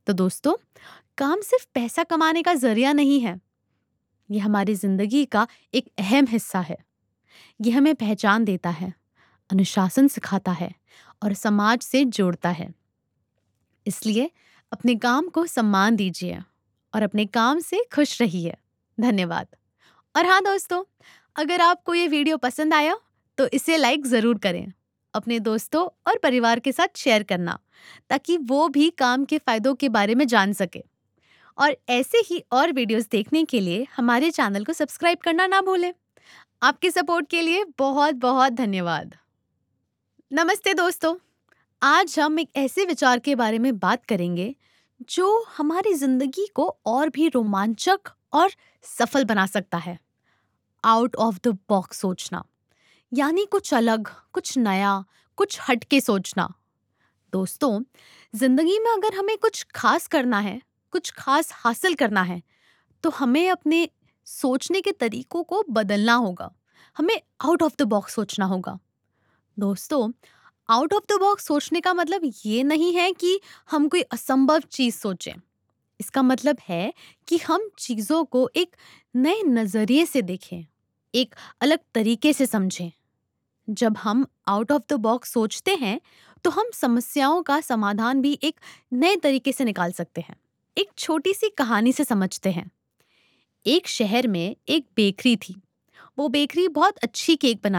तो दोस्तों, काम सिर्फ पैसा कमाने का जरिया नहीं है। ये हमारी जिंदगी का एक अहम हिस्सा है। ये हमें पहचान देता है, अनुशासन सिखाता है और समाज से जोड़ता है। इसलिए अपने काम को सम्मान दीजिए और अपने काम से खुश रहिए। धन्यवाद। और हाँ दोस्तों, अगर आपको ये वीडियो पसंद आया तो इसे लाइक ज़रूर करें। अपने दोस्तों और परिवार के साथ शेयर करना, ताकि वो भी काम के फायदों के बारे में जान सके। और ऐसे ही और वीडियोस देखने के लिए हमारे चैनल को सब्सक्राइब करना ना भूलें। आपके सपोर्ट के लिए बहुत बहुत धन्यवाद। नमस्ते दोस्तों, आज हम एक ऐसे विचार के बारे में बात करेंगे जो हमारी जिंदगी को और भी रोमांचक और सफल बना सकता है। आउट ऑफ द बॉक्स सोचना, यानी कुछ अलग, कुछ नया, कुछ हटके सोचना। दोस्तों, जिंदगी में अगर हमें कुछ खास करना है, कुछ खास हासिल करना है, तो हमें अपने सोचने के तरीकों को बदलना होगा। हमें आउट ऑफ द बॉक्स सोचना होगा। दोस्तों, आउट ऑफ द बॉक्स सोचने का मतलब ये नहीं है कि हम कोई असंभव चीज सोचें। इसका मतलब है कि हम चीजों को एक नए नजरिए से देखें, एक अलग तरीके से समझें। जब हम आउट ऑफ द बॉक्स सोचते हैं, तो हम समस्याओं का समाधान भी एक नए तरीके से निकाल सकते हैं। एक छोटी सी कहानी से समझते हैं। एक शहर में एक बेकरी थी। वो बेकरी बहुत अच्छी केक